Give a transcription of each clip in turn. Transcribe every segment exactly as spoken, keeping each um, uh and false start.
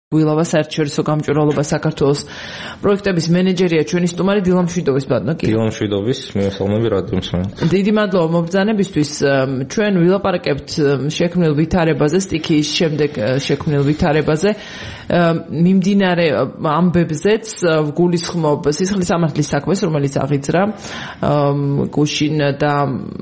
გვილავა საერთაშორისო გამჭვირვალობა საქართველოს პროექტების მენეჯერია ჩვენი სტუმარი დილა მშვიდობის ბატონო. დილა მშვიდობის, მივესალმები რადიო მსმენელს. დიდი მადლობა მობრძანებისთვის. ჩვენ ვილაპარაკებთ შექმნილ ვითარებაზე, სტიქიის შემდეგ შექმნილ ვითარებაზე. მიმდინარე ამბებზეც გულისხმობ სისხლის სამართლის საქმეს, რომელიც აღიძრა გუშინ და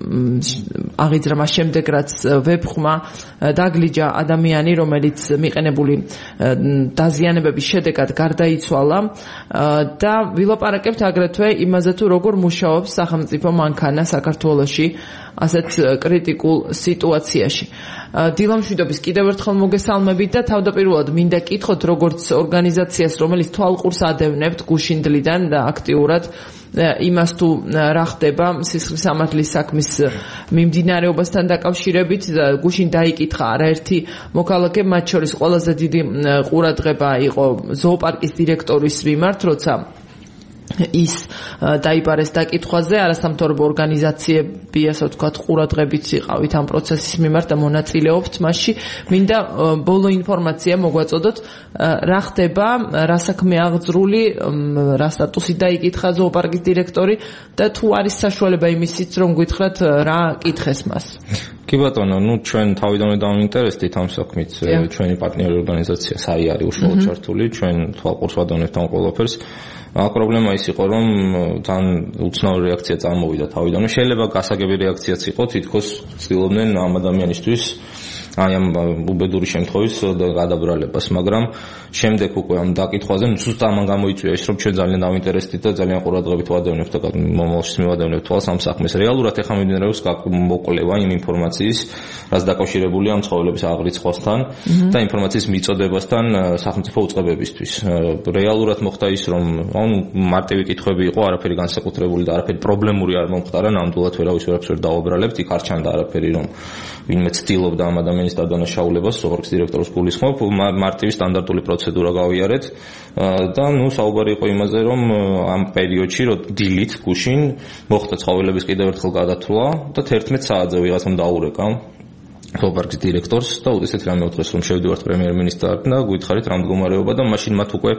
აღიძრა მას შემდეგ, რაც ვებხმა დაგლიჯა ადამიანი, რომელიც მიყენებული დაზიანებების შედეგად გარდაიცვალა და ვილაპარაკებთ აგრეთვე იმაზე თუ როგორ მუშაობს სახელმწიფო მანქანა საქართველოში ასეთ კრიტიკულ სიტუაციაში. დილა მშვიდობის კიდევ ერთხელ მოგესალმებით და თავდაპირველად მინდა კითხოთ როგორც ორგანიზაციას, რომელიც თვალყურს ადევნებთ გუშინდლიდან და აქტიურად იმას თუ რა ხდება სისხლის სამართლის საქმის მიმდინარეობასთან დაკავშირებით. გუშინ დაიკითხა არაერთი მოქალაქე, მათ შორის ყველაზე დიდი ყურადღება იყო ზოოპარკის დირექტორის მიმართ, როცა ის დაიბარეს დაკითხვაზე, არასამთავრობო ორგანიზაციები, ასე ვთქვათ, ყურადღებით იყავით ამ პროცესის მიმართ და მონაწილეობთ მასში. მინდა ბოლო ინფორმაცია მოგვაწოდოთ, რა ხდება, რა საქმე აღძრული, რა სტატუსი დაიკითხა ზოოპარკის დირექტორი და თუ არის საშუალება იმისიც, რომ გითხრათ რა კითხეს მას. კი ბატონო, ნუ ჩვენ თავიდანვე დავინტერესდით ამ საქმით, ჩვენი პარტნიორი ორგანიზაცია საი არის უშუალოდ ჩართული, ჩვენ თვალყურს ვადევნებთ ამ ყველაფერს. პრობლემა ის იყო, რომ თან უცნაური რეაქცია წარმოვიდა თავიდანვე. შეიძლება გასაგები რეაქციაც იყო, თითქოს ცდილობდნენ ამ ადამიანისთვის აი ამ უბედური შემთხვევის გადაბრალებას, მაგრამ შემდეგ უკვე ამ დაკითხვაზე ზუსტ ამან გამოიწვია ის, რომ ჩვენ ძალიან დავინტერესდით და ძალიან ყურადღებით ვადევნებთ და მომავალშიც მივადევნებთ თვალს ამ საქმეს. რეალურად ეხლა მიმდინარეობს მოკვლევა იმ ინფორმაციის, რაც დაკავშირებულია ამ ცხოველების აღრიცხვასთან და ინფორმაციის მიწოდებასთან სახელმწიფო უწყებებისთვის. რეალურად მოხდა ის, რომ ანუ მარტივი კითხვები იყო, არაფერი განსაკუთრებული და არაფერი პრობლემური არ მომხდარა, ნამდვილად ვერავის ვერაფერს ვერ დაუბრალებთ, იქ არ ჩანდა არაფერი, რომ ვინმე ცდილობდა ამ ადამიანის დადანაშაულებას, ზოოპარკის დირექტორს გულისხმობ, მარტივი სტანდარტული პროცედურა გავიარეთ და ნუ საუბარი იყო იმაზე, რომ ამ პერიოდში, რომ დილით გუშინ მოხდა ცხოველების კიდევ ერთხელ გადათვლა და თერთმეტ საათზე ვიღაცამ დაურეკა ზოოპარკის დირექტორს და ესეთ რამე უთხრეს, რომ შევდივართ პრემიერ-მინისტრთან და გითხარით რა მდგომარეობა და მაშინ მათ უკვე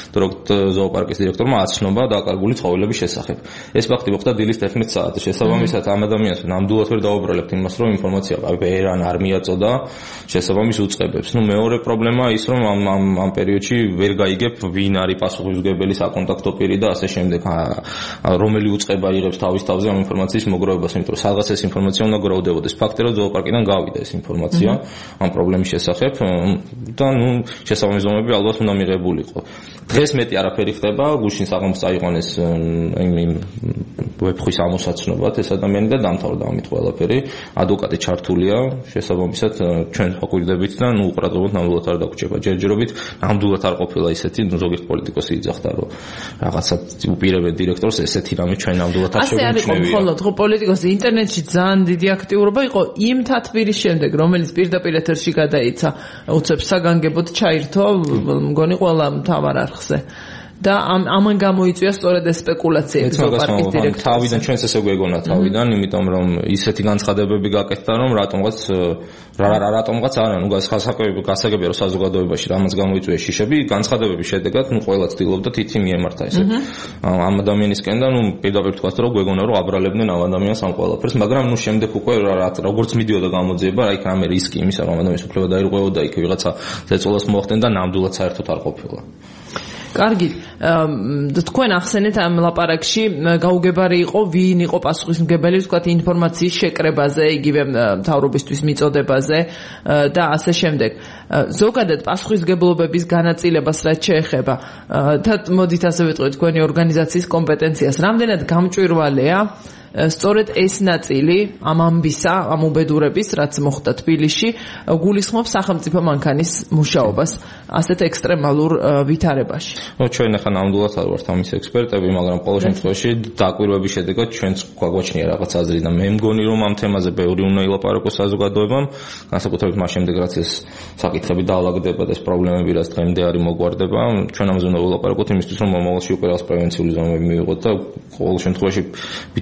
ზოოპარკის დირექტორმა აცნობა დაკარგული ცხოველების შესახებ. ეს ფაქტი მოხდა დილის თერთმეტ საათზე. შესაბამისად ამ ადამიანს ნამდვილად ვერ დაუბრალებთ იმას, რომ ინფორმაცია ვერან არ მიაწოდა შესაბამის უწყებებს. ნუ მეორე პრობლემა ის, რომ ამ ამ ამ პერიოდში ვერ გაიგებ ვინ არის პასუხისმგებელი საკონტაქტო პირი და ასე შემდეგ. რომელი უწყება იღებს თავის თავზე ამ ინფორმაციის მოგროვებას, იმიტომ რომ სადღაც ეს ინფორმაცია უნდა გროვდებოდეს. ფაქტია, რომ ზოოპარკიდან გავიდა ეს ინფორმაცია ამ პრობლემის შესახებ და ნუ შესაბამის ზომები ალბათ უნდა მიღებულიყო. დღეს მეტი არაფერი ხდება, გუშინ საღამოს წაიყვანეს იმ ვებხვის ამოსაცნობად ეს ადამიანი და დამთავრდა ამით ყველაფერი. ადვოკატი ჩართულია, შესაბამისად ჩვენ ვაკვირდებით და ნუ უყურადღებოდ ნამდვილად არ დაგვრჩება. ჯერჯერობით ნამდვილად არ ყოფილა ისეთი, ნუ ზოგიერთ პოლიტიკოსი იძახდა, რომ რაღაცა უპირებენ დირექტორს, ესეთი რამე ჩვენ ნამდვილად არ შეგვიჩნევია. ასე არის მხოლოდ ხო პოლიტიკოსი, ინტერნეტში ძალიან დიდი აქტიურობა იყო იმ თათბირის შემდეგ, რომელიც პირდაპირ ეთერში გადაიცა, უცებ საგანგებოდ ჩაირთო, მგონი ყველა მთავარ არხზე. და ამ ამან გამოიწვია სწორედ ეს სპეკულაციები ზოოპარკის დირექტორის. თავიდან ჩვენც ესე გვეგონა თავიდან, იმიტომ რომ ისეთი განცხადებები გაკეთდა, რომ რატომღაც რა რა რატომღაც არა, ნუ გასაგებია რომ საზოგადოებაში რამაც გამოიწვია შიშები, განცხადებების შედეგად ნუ ყველა ცდილობდა თითი მიემართა ესე. ამ ადამიანისკენ და ნუ პირდაპირ თქვათ რომ გვეგონა რომ აბრალებდნენ ამ ადამიანს ამ ყველაფერს, მაგრამ ნუ შემდეგ უკვე როგორც მიდიოდა გამოძიება, რა იქ რამე რისკი იმისა რომ ადამიანის უფლება დაირღვეოდა, იქ ვიღაცა ზეწოლას მოახდენდა, ნამდვილად საერთოდ არ ყოფილა. კარგი, თქვენ ახსენეთ ამ ლაპარაკში გაუგებარი იყო ვინ იყო პასუხისმგებელი, ვთქვათ, ინფორმაციის შეკრებაზე, იგივე მთავრობისთვის მიწოდებაზე და ასე შემდეგ. ზოგადად პასუხისმგებლობების განაწილებას რაც შეეხება და მოდით ასე ვიტყვით თქვენი ორგანიზაციის კომპეტენციას, რამდენად გამჭვირვალეა სწორედ ეს ნაწილი ამ ამბისა, ამ უბედურების, რაც მოხდა თბილისში, გულისხმობს სახელმწიფო მანქანის მუშაობას ასეთ ექსტრემალურ ვითარებაში. ნუ ჩვენ ახლა ნამდვილად არ ვართ ამის ექსპერტები, მაგრამ ყოველ შემთხვევაში დაკვირვების შედეგად ჩვენც გვაგვაჩნია რაღაც აზრი და მე მგონი რომ ამ თემაზე ბევრი უნდა ილაპარაკოს საზოგადოებამ, განსაკუთრებით მას შემდეგ რაც ეს საკითხები დაალაგდება და ეს პრობლემები რაც დღემდე არის მოგვარდება, ჩვენ ამაზე უნდა ვილაპარაკოთ იმისთვის რომ მომავალში უკვე რაღაც პრევენციული ზომები მივიღოთ და ყოველ შემთხვევაში ვიცოდეთ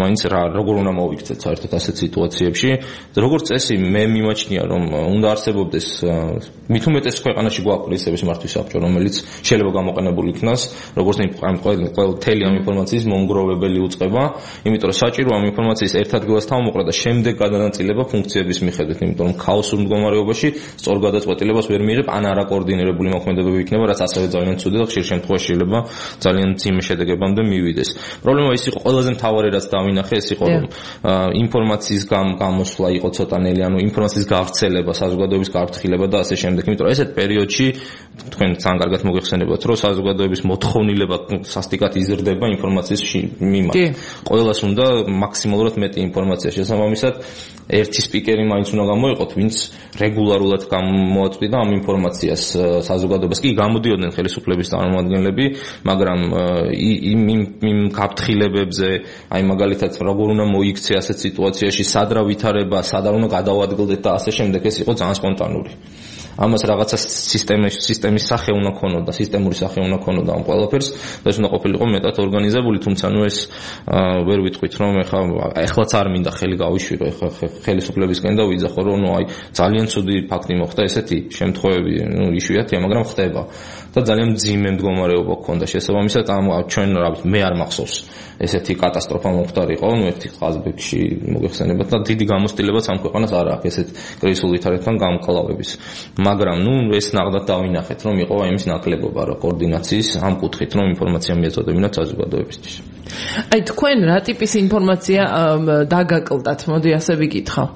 მაინც რა როგორ უნდა მოვიქცეთ საერთოდ ასეთ სიტუაციებში. როგორც წესი მე მიმაჩნია რომ უნდა არსებობდეს მით უმეტეს ქვეყანაში გვაქვს ისების მართვის საბჭო რომელიც შეიძლება გამოყენებული იქნას როგორც ამ ყოველ თელი ამ ინფორმაციის მომგროვებელი უწყება, იმიტომ რომ საჭირო ამ ინფორმაციის ერთ ადგილას თავმოყრა და შემდეგ გადანაწილება ფუნქციების მიხედვით, იმიტომ რომ ქაოსურ მდგომარეობაში სწორ გადაწყვეტილებას ვერ მიიღებ ან არაკოორდინირებული მოქმედებები იქნება, რაც ასევე ძალიან ცუდი და ხშირ შემთხვევაში შეიძლება ძალიან ძიმე შედეგებამდე მივიდეს. პრობლემა ის იყო ყველაზე მთავარი რაც დავინახე ეს იყო რომ ინფორმაციის გამოსვლა იყო ცოტანელი, ანუ ინფორმაციის გავრცელება, საზოგადოების გაფრთხილება და ასე შემდეგ, იმიტომ რომ ესეთ პერიოდში თქვენ ძალიან კარგად მოგეხსენებათ რომ საზოგადოების მოთხოვნილება სასტიკად იზრდება ინფორმაციის მიმართ. ყველას უნდა მაქსიმალურად მეტი ინფორმაცია შესაბამისად ერთი სპიკერი მაინც უნდა გამოიყოთ, ვინც რეგულარულად გამოაწვდიდა ამ ინფორმაციას საზოგადოებას. კი გამოდიოდნენ ხელისუფლების წარმომადგენლები, მაგრამ იმ იმ გაფრთხილებებზე, აი მაგალითად როგორ უნდა მოიქცე ასეთ სიტუაციაში, სად რა ვითარება, სად უნდა გადავადგილდეთ და ასე შემდეგ, ეს იყო ძალიან სპონტანური. ამას რაღაცა სისტემის სისტემის სახე უნდა ქონოდა, სისტემური სახე უნდა ქონოდა ამ ყველაფერს და ეს უნდა ყოფილიყო მეტად ორგანიზებული, თუმცა ნუ ეს ვერ ვიტყვით რომ ეხლა ეხლაც არ მინდა ხელი გავიშვირო ეხლა ხელისუფლებისკენ და ვიძახო რომ ნუ აი ძალიან ცუდი ფაქტი მოხდა, ესეთი შემთხვევები ნუ იშვიათია, მაგრამ ხდება და ძალიან მძიმე მდგომარეობა გქონდა შესაბამისად ამ ჩვენ რა ვიცი მე არ მახსოვს ესეთი კატასტროფა მომხდარიყო, ნუ ერთი ყაზბეგში მოგეხსენებათ და დიდი გამოცდილებაც ამ ქვეყანას არ აქვს ესეთ კრიზისულ ვითარებთან გამკლავების. მაგრამ ნუ ეს ნახდათ დავინახეთ რომ იყო იმის ნაკლებობა რა კოორდინაციის ამ კუთხით რომ ინფორმაცია მიეწოდებინათ საზოგადოებისთვის. აი თქვენ რა ტიპის ინფორმაცია დაგაკლდათ, მოდი ასე ვიკითხავ.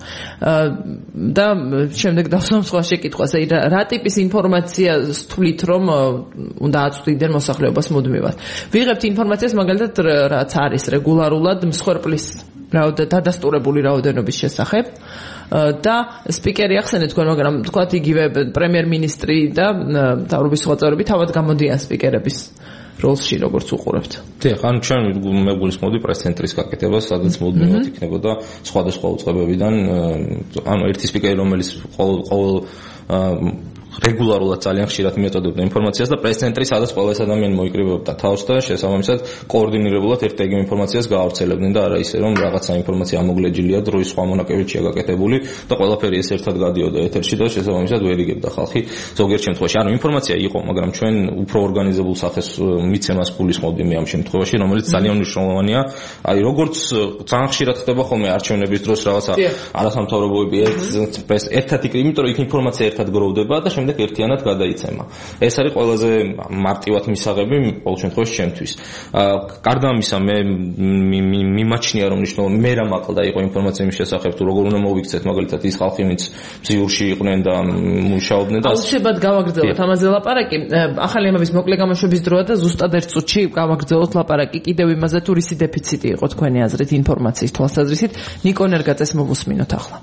და შემდეგ დავსვამ სხვა შეკითხვას, აი რა ტიპის ინფორმაციას თვლით რომ უნდა აწვდიდნენ მოსახლეობას მუდმივად. ვიღებთ ინფორმაციას მაგალითად რაც არის რეგულარულად მსხვერპლის დადასტურებული რაოდენობის შესახებ და სპიკერი ახსენეთ თქვენ, მაგრამ თქვათ იგივე პრემიერ-მინისტრი და მთავრობის სხვა წევრები თავად გამოდიან სპიკერების როლში როგორც უყურებთ. დიახ, ან ჩვენ მეგულისმოდი პრეს-ცენტრის გაკეთებას, სადაც მუდმივად იქნებოდა სხვადასხვა უწყებებიდან, ანუ ერთი სპიკერი რომელიც ყოველ რეგულარულად ძალიან ხშირად მიეწოდებდა ინფორმაციას და პრეს-ცენტრი, სადაც ყველა ეს ადამიანი მოიკრიბებდა თავს და შესაბამისად კოორდინირებულად ერთ-ერთი ინფორმაციას გაავრცელებდნენ და არა ისე რომ რაღაცა ინფორმაცია ამოგლეჯილია დროის სხვა მონაკებითია გაკეთებული და ყველაფერი ეს ერთად გადიოდა ეთერში და შესაბამისად ვერ იგებდა ხალხი ზოგიერთ შემთხვევაში. ანუ ინფორმაცია იყო, მაგრამ ჩვენ უფრო ორგანიზებულ სახეს მიცემას გულისხმობდი მე ამ შემთხვევაში, რომელიც ძალიან მნიშვნელოვანია. აი როგორც ძალიან ხშირად ხდება ხოლმე არჩევნების დროს რაღაცა არასამთავრობოები ერთად იქ, იმიტომ რომ იქ ინფორმაცია ერთად გროვდება და შემდეგ ერთიანად გადაიცემა. ეს არის ყველაზე მარტივად მისაღები ყოველ შემთხვევაში ჩემთვის. გარდა ამისა მე მიმაჩნია რომ მნიშვნელოვანი მე რა მაყლდა იყო ინფორმაცია მის შესახებ თუ როგორ უნდა მოვიქცეთ მაგალითად ის ხალხი ვინც ბზიურში იყვნენ და მუშაობდნენ და აუცილებლად გავაგრძელოთ ამაზე ლაპარაკი. ახალი ამების მოკლე გამოშვების დროა და ზუსტად ერთ წუთში გავაგრძელოთ ლაპარაკი კიდევ იმაზე თუ რისი დეფიციტი იყო თქვენი აზრით ინფორმაციის თვალსაზრისით. ნიკო ნერგაძეს მოვუსმინოთ ახლა.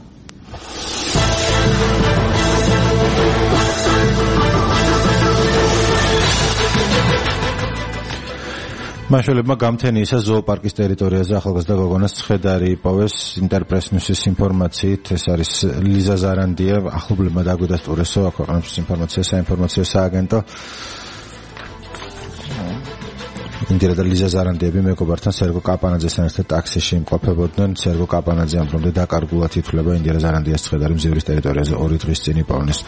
მაშველებმა გამთენიისა ზოოპარკის ტერიტორიაზე ახალგაზრდა გოგონას ცხედარი იპოვეს ინტერპრეს ნიუსის ინფორმაციით. ეს არის ლიზა ზარანდია, ახლობლებმა დაგვიდასტურესო ქვეყნების ინფორმაცია საინფორმაციო სააგენტო. ინდირა და ლიზა ზარანდიები მეგობართან სერგო კაპანაძესთან ერთად ტაქსიში იმყოფებოდნენ. სერგო კაპანაძე ამბობდა დაკარგულად ითვლება ინდირა ზარანდიას ცხედარი მზივრის ტერიტორიაზე ორი დღის წინ იპოვნეს.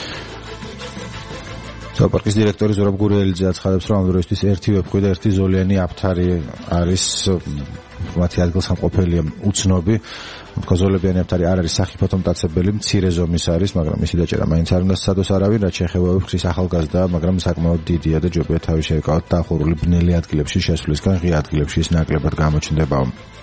ზოოპარკის დირექტორი ზურაბ გურიელიძე აცხადებს, რომ ამ დროისთვის ერთი ვეფხვი და ერთი ზოლიანი აფთარი არის მათი ადგილსამყოფელია უცნობი. მკაზოლებიანი აფთარი არ არის სახიფათო მტაცებელი, მცირე ზომის არის, მაგრამ მისი დაჭერა მაინც არ უნდა სცადოს არავინ, რაც შეეხება ვეფხვის ახალგაზრდაა, მაგრამ საკმაოდ დიდია და ჯობია თავი შეეკავათ დაახურული ბნელი ადგილებში შესვლისგან, ღია ადგილებში ის ნაკლებად გამოჩნდება.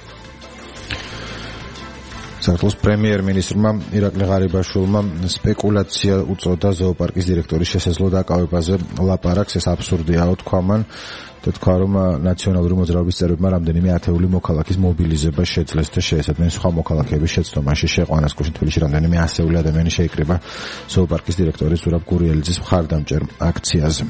საქართველოს პრემიერ-მინისტრმა ირაკლი ღარიბაშვილმა სპეკულაცია უწოდა ზოოპარკის დირექტორის შესაძლო დაკავებაზე ლაპარაკს. ეს აბსურდიაო თქვა მან და თქვა რომ ნაციონალური მოძრაობის წევრებმა რამდენიმე ათეული მოქალაქის მობილიზება შეძლეს და შეესაბამენ სხვა მოქალაქეების შეცდომაში შეყვანას. გუშინ თბილისში რამდენიმე ასეული ადამიანი შეიკრიბა ზოოპარკის დირექტორის ზურაბ გურიელიძის მხარდამჭერ აქციაზე.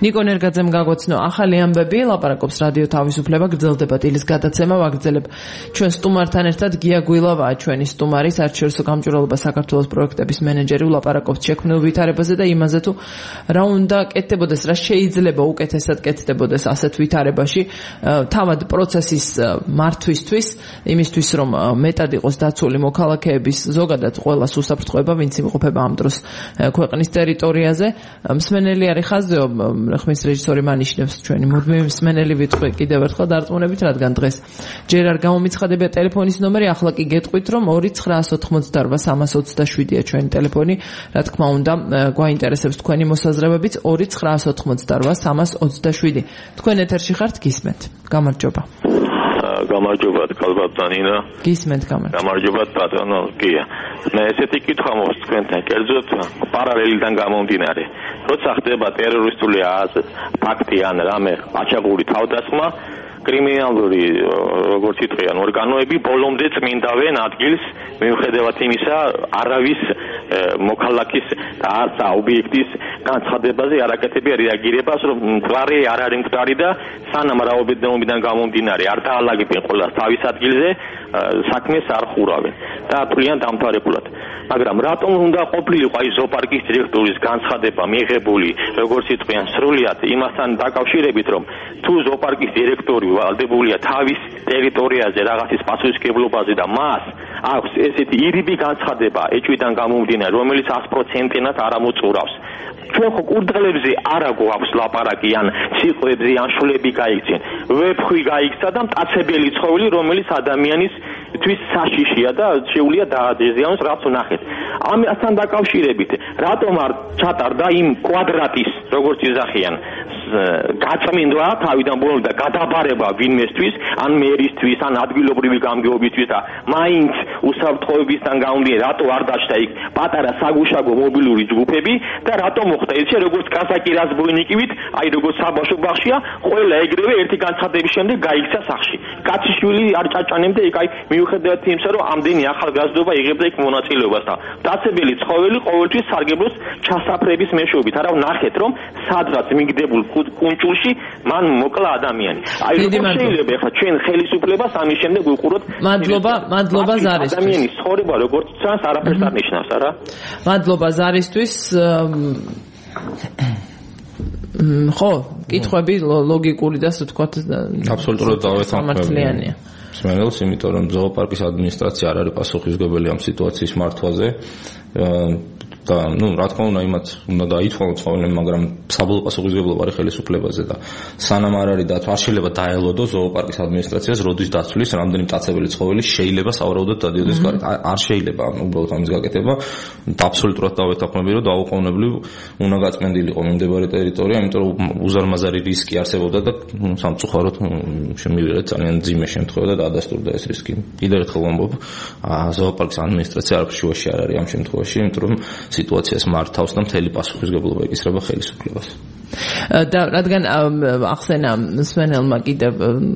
ნიკო ნერგაძემ გაგვაცნო ახალი ამბები, ლაპარაკობს რადიო თავისუფლება, გრძელდება დილის გადაცემა, ვაგრძელებ ჩვენ სტუმართან ერთად გია გვილავაა ჩვენი სტუმარი, საერთაშორისო გამჭვირვალობა საქართველოს პროექტების მენეჯერი, ვლაპარაკობთ შექმნილ ვითარებაზე და იმაზე თუ რა უნდა კეთდებოდეს, რა შეიძლება უკეთესად კეთდებოდეს ასეთ ვითარებაში, თავად პროცესის მართვისთვის, იმისთვის რომ მეტად იყოს დაცული მოქალაქეების ზოგადად ყველას უსაფრთხოება, ვინც იმყოფება ამ დროს ქვეყნის ტერიტორიაზე. მსმენელი არის ხაზეო, ხმის რეჟისორი მანიშნებს ჩვენი მუდმივი მსმენელი ვიტყვი კიდევ ერთხელ დარწმუნებით, რადგან დღეს ჯერ არ გამომიცხადებია ტელეფონის ნომერი, ახლა კი გეტყვით რომ ორი ცხრა ოთხმოცდაოთხ სამას ოცდაშვიდია ჩვენი ტელეფონი, რა თქმა უნდა გვაინტერესებს თქვენი მოსაზრებებიც ორი ცხრა ოთხმოცდაოთხ სამას ოცდაშვიდი. თქვენ ეთერში ხართ, გისმენთ. გამარჯობა. გამარჯობა კალბატანინა. გისმენთ, გამარჯობა. გამარჯობა ბატონო გია. მე ესეთი კითხვა მოხს თქვენთან, კერძოდ პარალელიდან გამომდინარე. როცა ხდება ტერორისტული ფაქტი ან რამე აჩაღური თავდასხმა, კრიმინალური როგორც იტყვიან ორგანოები ბოლომდე წმინდავენ ადგილს, მიუხედავად იმისა, არავის მოქალაქის და არც ობიექტის განცხადებაზე არ აკეთებია რეაგირებას, რომ მკვდარი არ არის მკვდარი და სანამ რაობიდან გამომდინარე არ დაალაგებენ ყველას თავის ადგილზე, საქმეს არ ხურავენ და თვლიან დამთავრებულად. მაგრამ რატომ უნდა ყოფილიყო აი ზოოპარკის დირექტორის განცხადება მიღებული, როგორც იტყვიან, სრულიად იმასთან დაკავშირებით, რომ თუ ზოოპარკის დირექტორი ვალდებულია თავის ტერიტორიაზე რაღაცის პასუხისმგებლობაზე და მას აქვს ესეთი ირიბი განცხადება ეჭვიდან გამომდინარე, რომელიც ას პროცენტიანად არ ამოწურავს. ჩვენ ხო კურდღელებზე არა გვაქვს ლაპარაკი ან ციყვებზე ან შულები გაიქცენ. ვეფხვი გაიქცა და მტაცებელი ცხოველი, რომელიც ადამიანის თვის საშიშია და შეუძლია დაადეზიანოს, რაც ვნახეთ. ამასთან დაკავშირებით, რატომ არ ჩატარდა იმ კვადრატის, როგორც იზახიან, გაწმინდვა თავიდან ბოლომდე და გადაბარება ვინმესთვის, ან მერისთვის, ან ადგილობრივი გამგეობისთვის და მაინც უსაფრთხოებისგან გამომდინარე, რატო არ დაჭდა იქ პატარა საგუშაგო მობილური ჯგუფები და რატომ მოხდა ისე, როგორც კაზაკი რაზბოინიკივით, აი როგორც საბავშვო ბაღშია, ყველა ეგრევე ერთი განცხადების შემდეგ გაიქცა სახლში. კაციშვილი არ ჭაჭანემდა იქ, აი მიუხედავად იმისა, რომ ამდენი ახალგაზრდობა იღებდა იქ მონაწილეობას და დაცებელი ცხოველი ყოველთვის სარგებლობს ჩასაფრების მეშვეობით. არა ვნახეთ, რომ სადღაც მიგდებულ კუნჭულში მან მოკლა ადამიანი. აი როგორ შეიძლება ახლა ჩვენ ხელისუფლებას ამის შემდეგ ვიყუროთ. მადლობა, მადლობა ზარისთვის. ადამიანის ცხოვრება როგორც წანს არაფერს არ ნიშნავს, არა? მადლობა ზარისთვის. ხო, კითხვები ლოგიკური და ასე ვთქვათ, აბსოლუტურად დავეთანხმები. მსმენელს, იმიტომ რომ ზოოპარკის ადმინისტრაცია არ არის პასუხისმგებელი ამ სიტუაციის მართვაზე. და ნუ რა თქმა უნდა იმათ უნდა დაითვალოს ცხოველები, მაგრამ საბოლოო პასუხისმგებლობა არის ხელისუფლებაზე და სანამ არ არის დათვა, არ შეიძლება დაელოდოს ზოოპარკის ადმინისტრაციას როდის დაცვლის რამდენი მტაცებელი ცხოველი შეიძლება სავარაუდოდ დადიოდეს გარეთ. არ შეიძლება უბრალოდ ამის გაკეთება. აბსოლუტურად დავეთანხმები, რომ დაუყოვნებლივ უნდა გაწმენდილიყო მიმდებარე ტერიტორია, იმიტომ რომ უზარმაზარი რისკი არსებობდა და სამწუხაროდ შემივიღეთ ძალიან მძიმე შემთხვევა და დაადასტურდა ეს რისკი. კიდევ ერთხელ ვამბობ, ზოოპარკის ადმინისტრაცია არაფერ შუაში არ არის ამ შემთხვევაში, იმიტომ რომ სიტუაციას მართავს და მთელი პასუხისმგებლობა ეკისრება ხელისუფლებას. და რადგან ახსენა მსმენელმა კიდევ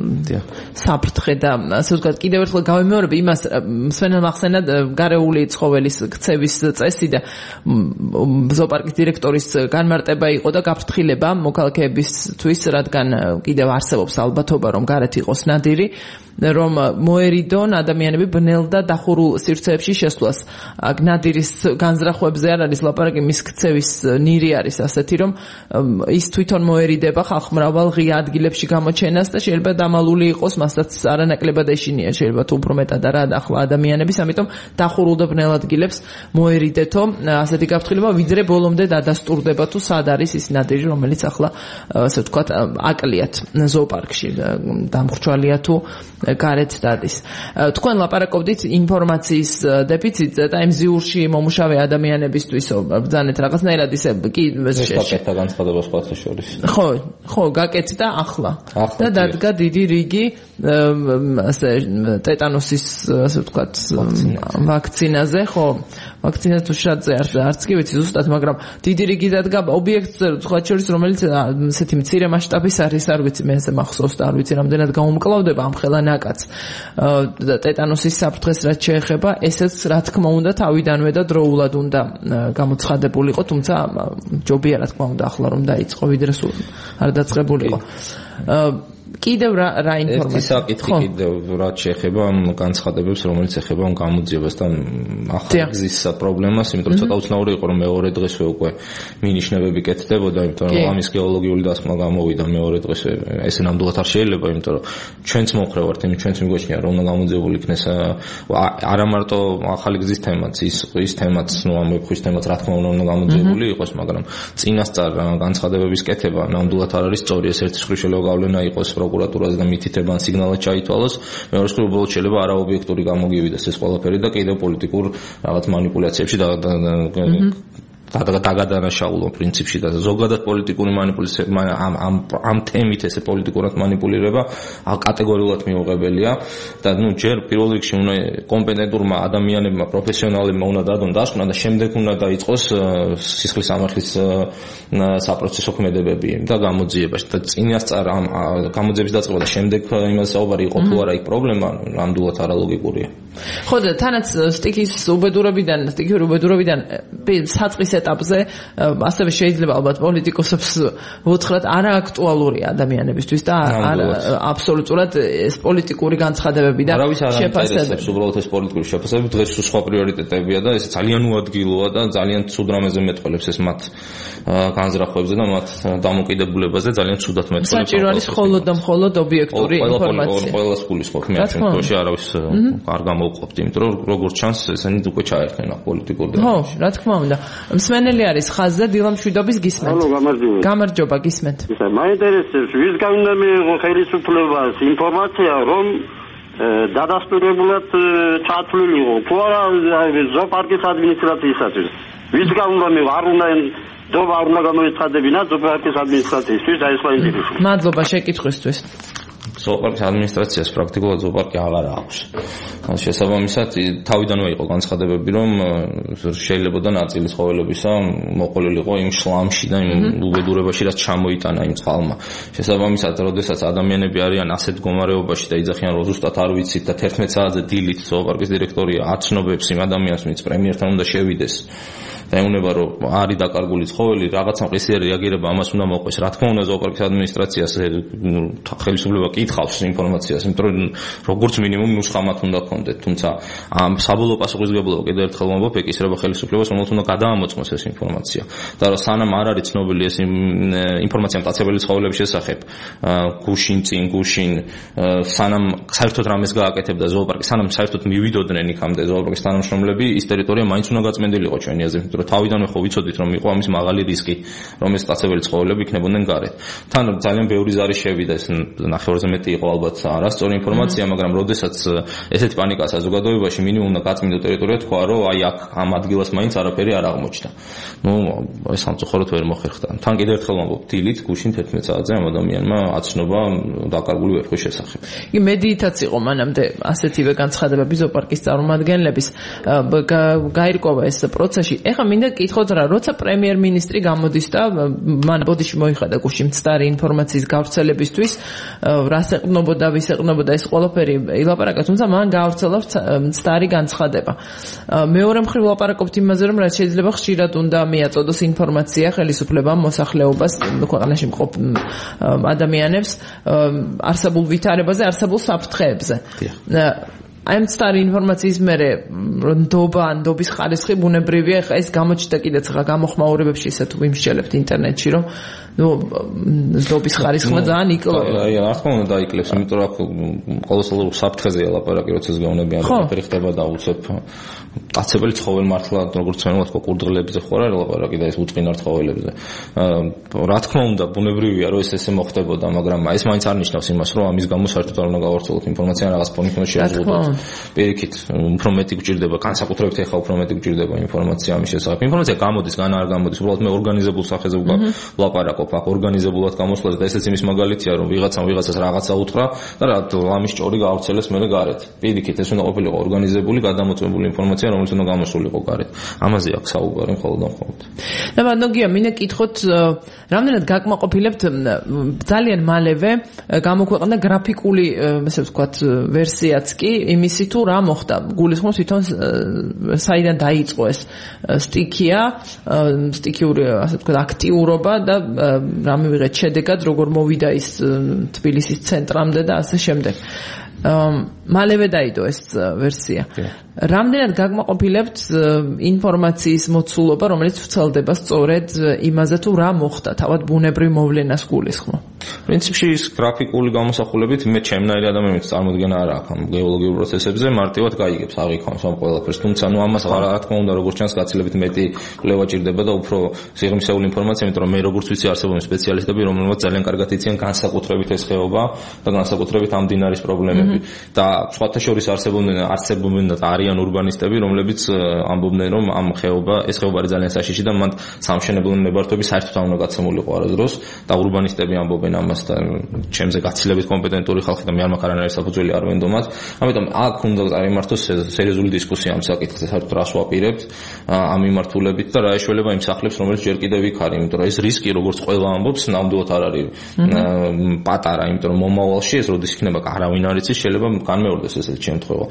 საფრთხე და ასე ვთქვათ, კიდევ ერთხელ გავიმეორებ იმას, მსმენელმა ახსენა გარეული ცხოველის ქცევის წესი და ზოოპარკის დირექტორის განმარტება იყო და გაფრთხილება მოქალაქეებისთვის, რადგან კიდევ არსებობს ალბათობა, რომ გარეთ იყოს ნადირი, რომ მოერიდონ ადამიანები ბნელ და დახურულ სივრცეებში შესვლას. აქ ნადირის განზრახვებზე არ არის ლაპარაკი, მის ქცევის ნირი არის ასეთი, რომ ის თვითონ მოერიდება ხალხმრავალ ღია ადგილებში გამოჩენას და შეიძლება დამალული იყოს, მასაც არანაკლებად ეშინია, შეიძლება თუ უფრო მეტად არა ახლა ადამიანების, ამიტომ დახურულ და ბნელ ადგილებს მოერიდეთო ასეთი გაფრთხილება, ვიდრე ბოლომდე დადასტურდება თუ სად არის ის ნადირი, რომელიც ახლა ასე ვთქვათ აკლიათ ზოოპარკში, დამხრჩვალია თუ გარეთ დადის. თქვენ ლაპარაკობდით ინფორმაციის დეფიციტზე და იმ ზიურში მომუშავე ადამიანებისთვის ბრძანეთ რაღაცნაირად ისე კი შეკეთა განცხადება სხვათა შორის. ხო, ხო, გაკეთდა ახლა. და დადგა დიდი რიგი ასე ტეტანოსის ასე ვთქვათ ვაქცინაზე, ხო, ვაქცინა თუ შადზე არც კი ვიცი ზუსტად, მაგრამ დიდი რიგი დადგა ობიექტზე, სხვა შორის რომელიც ესეთი მცირე მასშტაბის არის, არ ვიცი, მე ესე მახსოვს და არ ვიცი რამდენად გაუმკლავდება ამ ხელა ნაკაც. ტეტანოსის საფრთხეს რაც შეეხება, ესეც რა თქმა უნდა თავიდანვე და დროულად უნდა გამოცხადებულიყო, თუმცა ჯობია რა თქმა უნდა ახლა რომ დაიწყო, ვიდრე სულ არ დაწყებულიყო. კიდევ რა რა ინფორმაცია? ეს საკითხი კიდევ რაც შეეხება ამ განცხადებებს, რომელიც ეხება ამ გამოძიებას და ახალი გზის პრობლემას, იმიტომ რომ ცოტა უცნაური იყო რომ მეორე დღესვე უკვე მინიშნებები კეთდებოდა, იმიტომ რომ ამის გეოლოგიური დასკვნა გამოვიდა მეორე დღესვე. ეს ნამდვილად არ შეიძლება, იმიტომ რომ ჩვენც მომხრე ვართ, იმით ჩვენც მიგვაჩნია რომ უნდა გამოძიებული იქნეს არა მარტო ახალი გზის თემაც, ის ის თემაც, ნუ ამ ვებხვის თემაც რა თქმა უნდა უნდა გამოძიებული იყოს, მაგრამ წინასწარ განცხადებების კეთება ნამდვილად არ არის სწორი, ეს ერთი მხრივ შეიძლება გავლენა იყოს პროკურატურაზე და მითითებან სიგნალად ჩაითვალოს, მეორე მხრივ უბრალოდ შეიძლება არაობიექტური გამოგივიდეს ეს ყველაფერი და კიდევ პოლიტიკურ რაღაც манипуляციებში და დაგადანაშაულო პრინციპში და ზოგადად პოლიტიკური манипуляცია ამ ამ ამ თემით ესე პოლიტიკურად манипуლირება კატეგორიულად მიუღებელია და ნუ ჯერ პირველ რიგში უნდა კომპეტენტურმა ადამიანებმა, პროფესიონალებმა უნდა დადონ დასკვნა და შემდეგ უნდა დაიწყოს სისხლის სამართლის საპროცესო ქმედებები და გამოძიებაში და წინასწარ ამ გამოძიების დაწყება და შემდეგ იმას საუბარი იყო თუ არა იქ პრობლემა ნამდვილად არალოგიკურია. ხო და თანაც სტიქის უბედურებიდან, სტიქის უბედურებიდან საწყის ეტაპზე ასევე შეიძლება ალბათ პოლიტიკოსებს ვუთხრათ არააქტუალურია ადამიანებისთვის და აბსოლუტურად ეს პოლიტიკური განცხადებები და შეფასებები. უბრალოდ ეს პოლიტიკური შეფასებები დღეს სხვა პრიორიტეტებია და ეს ძალიან უადგილოა და ძალიან ცუდ რამეზე მეტყველებს ეს მათ განზრახვებზე და მათ დამოკიდებულებაზე ძალიან ცუდად მეტყველებს. საჭირო არის მხოლოდ და მხოლოდ ობიექტური ინფორმაცია. ყველას გულისხმობ მე ამ შემთხვევაში არავის არ გამოვყოფთ, იმიტომ რომ როგორც ჩანს ესენი უკვე ჩაერთნენ პოლიტიკურ დეპატში. ხო, რა თქმა უნდა. მსმენელი არის ხაზზე დილამშვიდობის გისმენთ. ალო, გამარჯობა. გამარჯობა, გისმენთ. ისა, მაინტერესებს, ვისგან უნდა მიიღო ხელისუფლებას ინფორმაცია, რომ დადასტურებულად ჩათვლილიყო, თუ არა ზოოპარკის ადმინისტრაციისათვის. ვისგან უნდა მიიღო, არ უნდა დობა არ უნდა გამოიცხადებინა ზოოპარკის ადმინისტრაციისთვის, და ეს მაინტერესებს. მადლობა შეკითხვისთვის. ზოოპარკის ადმინისტრაციას პრაქტიკულად ზოოპარკი აღარ აქვს. შესაბამისად, თავიდანვე იყო განცხადებები, რომ შეიძლება და ნაწილი ცხოველებისა მოყოლილიყო იმ შლამში და იმ უბედურებაში, რაც ჩამოიტანა იმ წყალმა. შესაბამისად, როდესაც ადამიანები არიან ასეთ მდგომარეობაში და იძახიან, რომ ზუსტად არ ვიცით და თერთმეტ საათზე დილით ზოოპარკის დირექტორია აცნობებს იმ ადამიანს, ვინც პრემიერთან უნდა შევიდეს. და ეუბნება რომ არის დაკარგული ცხოველი, რაღაცა მყისიერი რეაგირება ამას უნდა მოყვეს. რა თქმა უნდა, ზოოპარკის ადმინისტრაციას ხელისუფლება კითხავს ინფორმაციას, იმიტომ რომ როგორც მინიმუმ ნუსხა მათ უნდა ქონდეთ, თუმცა ამ საბოლოო პასუხისმგებლობა კიდევ ერთხელ ვამბობ, ეკისრება ხელისუფლებას, რომელთ უნდა გადაამოწმოს ეს ინფორმაცია. და რომ სანამ არ არის ცნობილი ეს ინფორმაცია მტაცებელი ცხოველების შესახებ, გუშინ წინ გუშინ სანამ საერთოდ რამეს გააკეთებდა ზოოპარკი, სანამ საერთოდ მივიდოდნენ იქამდე ზოოპარკის თანამშრომლები, ის ტერიტორია მაინც უნდა გაწმენდილიყო ჩვენი აზრით. რომ თავიდანვე ხო ვიცოდით რომ იყო ამის მაღალი რისკი რომ ეს მტაცებელი ცხოველები იქნებოდნენ გარეთ. თან ძალიან ბევრი ზარი შევიდა, ეს ნახევარზე მეტი იყო ალბათ არასწორი ინფორმაცია, მაგრამ როდესაც ესეთი პანიკა საზოგადოებაში მინიმუმ და გაწმინდა ტერიტორია თქვა რომ აი აქ ამ ადგილას მაინც არაფერი არ აღმოჩნდა. ნუ ეს სამწუხაროდ ვერ მოხერხდა. თან კიდევ ერთხელ ვამბობ, დილით გუშინ თერთმეტ საათზე ამ ადამიანმა აცნობა დაკარგული ვერხვის შესახებ. კი მედიითაც იყო მანამდე ასეთივე განცხადებები ზოოპარკის წარმომადგენლების გაირკვევა ეს პროცესი. ეხლა მინდა გკითხოთ რა, როცა პრემიერ-მინისტრი გამოდის და მან ბოდიში მოიხადა გუშინ მცდარი ინფორმაციის გავრცელებისთვის, რას ეყნობოდა, ვის ეყნობოდა, ეს ყველაფერი ილაპარაკა, თუმცა მან გავრცელა მცდარი განცხადება. მეორე მხრივ ვლაპარაკობთ იმაზე, რომ რაც შეიძლება ხშირად უნდა მიაწოდოს ინფორმაცია ხელისუფლებამ, მოსახლეობას, ქვეყანაში მყოფ ადამიანებს არსებულ ვითარებაზე, არსებულ საფრთხეებზე. აი მცდარი ინფორმაციის მერე ნდობა, ნდობის ხარისხი ბუნებრივია, ხა ეს გამოჩნდა კიდეც ხა გამოხმაურებებში, ისე თუ ვიმსჯელებთ ინტერნეტში, რომ ნუ ნდობის ხარისხმა ძალიან იკლება. აი, რა თქმა უნდა დაიკლებს, იმიტომ რომ ყოველწლიურად საფრთხეზეა ლაპარაკი, როცა ზგაუნებიან რა ხდება და უცებ მტაცებელი ცხოველი მართლა როგორც ვთქვათ, კურდღლებზე ხო არა ლაპარაკი და ეს უწყინარ ცხოველებზე. რა თქმა უნდა, ბუნებრივია, რომ ეს ესე მოხდებოდა, მაგრამ ეს მაინც არ ნიშნავს იმას, რომ ამის გამო საერთოდ არ უნდა გავავრცელოთ ინფორმაცია რაღაც ფონით უნდა შეაზღუდოთ. პირიქით უფრო მეტი გვჭირდება, განსაკუთრებით ეხლა უფრო მეტი გვჭირდება ინფორმაცია ამის შესახებ. ინფორმაცია გამოდის, განა არ გამოდის, უბრალოდ მე ორგანიზებულ სახეზე ვლაპარაკობ. ყოფა, ორგანიზებულად გამოსვლა და ესეც იმის მაგალითია, რომ ვიღაცამ ვიღაცას რაღაცა უთხრა და რა ამის ჭორი გავრცელეს მერე გარეთ. პირიქით ეს უნდა ყოფილიყო ორგანიზებული, გადამოწმებული ინფორმაცია, რომელიც უნდა გამოსულიყო გარეთ. ამაზე აქვს საუბარი მხოლოდ და მხოლოდ. და მანდოგია მინდა კითხოთ, რამდენად გაკმაყოფილებთ ძალიან მალევე გამოქვეყნდა გრაფიკული, ესე ვთქვათ, ვერსიაც კი იმისი თუ რა მოხდა. გულისხმობს თვითონ საიდან დაიწყო ეს სტიქია, სტიქიური, ასე ვთქვათ, აქტიურობა და რა მივიღეთ შედეგად, როგორ მოვიდა ის თბილისის ცენტრამდე და ასე შემდეგ. მალევე დაიდო ეს ვერსია. რამდენად გაკმაყოფილებთ ინფორმაციის მოცულობა, რომელიც ვრცელდება სწორედ იმაზე თუ რა მოხდა, თავად ბუნებრივ მოვლენას გულისხმობ. პრინციპში ის გრაფიკული გამოსახულებით მე ჩემნაირი ადამიანის წარმოდგენა არ აქვს ამ გეოლოგიურ პროცესებზე, მარტივად გაიგებს, აღიქვამს ამ ყველაფერს. თუმცა ნუ ამას რა თქმა უნდა, როგორც ჩანს, გაცილებით მეტი კვლევა ჭირდება და უფრო სიღრმისეული ინფორმაცია, იმიტომ რომ მე როგორც ვიცი, არსებობენ სპეციალისტები, რომლებიც ძალიან კარგად იციან განსაკუთრებით ეს ხეობა და განსაკუთრებით ამ მდინარის პრობლემები. და სხვათა შორის არსებობენ არსებობენ და არიან ურბანისტები, რომლებიც ამბობდნენ, რომ ამ ხეობა, ეს ხეობა არის ძალიან საშიში და მანდ სამშენებლო ნებართვები საერთოდ არ უნდა გაცემულიყო არასდროს და ურბანისტები ამბობენ ამას და ჩემზე გაცილებით კომპეტენტური ხალხი და მე არ მაქვს არანაირი საფუძველი არ ვენდომათ. ამიტომ აქ უნდა წარიმართოს სერიოზული დისკუსია ამ საკითხზე, საერთოდ რას ვაპირებთ ამ მიმართულებით და რა ეშველება იმ სახლებს, რომელიც ჯერ კიდევ იქ არის, იმიტომ რომ ეს რისკი, როგორც ყველა ამბობს, ნამდვილად არ არის პატარა, იმიტომ რომ მომავალში ეს როდის იქნება, არავინ არ იცის, შეიძლება განმეორდეს ესეთი შემთხვევა.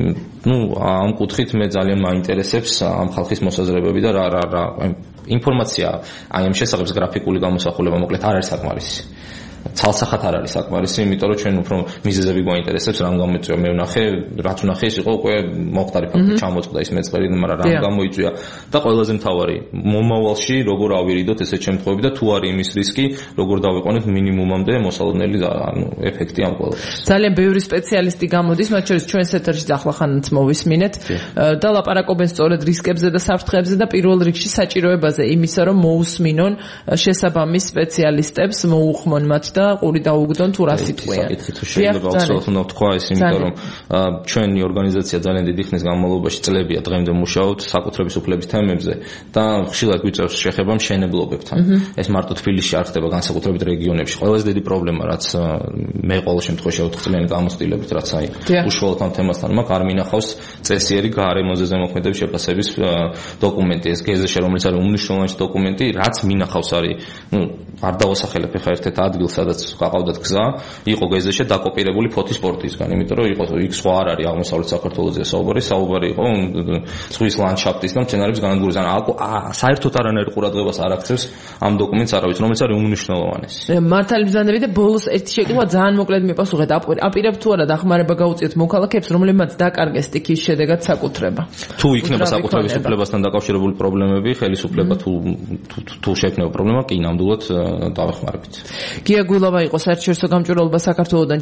ნუ ამ კუთხით მე ძალიან მაინტერესებს ამ ხალხის მოსაზრებები და რა რა რა ინფორმაცია აი ამ შესახებ გრაფიკული გამოსახულება მოკლედ არ არის საკმარისი. ცალსახად არ არის საკმარისი, იმიტომ რომ ჩვენ უფრო მიზეზები გვაინტერესებს, რამ გამოიწვია მე ვნახე, რაც ვნახე ის იყო უკვე მოხდარი ფაქტი ჩამოწყდა ის მეწყერი, მაგრამ რამ გამოიწვია და ყველაზე მთავარი მომავალში როგორ ავირიდოთ ესეთ შემთხვევები და თუ არის იმის რისკი, როგორ დავიყვანოთ მინიმუმამდე მოსალოდნელი ანუ ეფექტი ამ ყველაფერს. ძალიან ბევრი სპეციალისტი გამოდის, მათ შორის ჩვენს ეთერში ახლახანაც მოვისმინეთ და ლაპარაკობენ სწორედ რისკებზე და საფრთხეებზე და პირველ რიგში საჭიროებაზე იმისა, რომ მოусმინონ შესაბამის სპეციალისტებს, მოუხმონ მათ და ყური დაუგდონ თუ რა სიტყვია. შეიძლება აუცილებლად უნდა ვთქვა ეს, იმიტომ რომ ჩვენი ორგანიზაცია ძალიან დიდი ხნის განმავლობაში წლებია დღემდე მუშაობთ საკუთრების უფლების თემებზე და ხშირად გვიწევს შეხება მშენებლობებთან. ეს მარტო თბილისში არ ხდება, განსაკუთრებით რეგიონებში. ყველაზე დიდი პრობლემა, რაც მე ყოველ შემთხვევაში ოთხწლიანი გამოცდილებით, რაც აი უშუალოდ ამ თემასთან მაქვს, არ მინახავს წესიერი გარემოზე ზემოქმედების შეფასების დოკუმენტი, ეს გეზეშე, რომელიც არის უმნიშვნელოვანესი დოკუმენტი, რაც მინახავს არის, ნუ არ დავასახელებ ახლა ერთ-ერთ ადგილს, სადაც გაყავდათ გზა, იყო გეზეშე დაკოპირებული ფოთის პორტისგან, იმიტომ რომ იყო იქ სხვა არ არის აღმოსავლეთ საქართველოსზე საუბარი, საუბარი იყო ზღვის ლანდშაფტის და მცენარეების განადგურების. ანუ საერთოდ არანაირ ყურადღებას არ აქცევს ამ დოკუმენტს არავის, რომელიც არის უმნიშვნელოვანესი. მართალი ბრძანები და ბოლოს ერთი შეკითხვა ძალიან მოკლედ მიპასუხეთ. აპირებთ თუ არა დახმარება გაუწიოთ მოქალაქეებს, რომლებმაც დაკარგეს სტიქიის შედეგად საკუთრება. თუ იქნება საკუთრების უფლებასთან დაკავშირებული პრობლემები, ხელისუფლება თუ თუ შეექმნება პრობლემა, კი ნამდვილად დავეხმარებით. გია გულავა იყო საერთაშორისო გამჭვირვალობა საქართველოსთან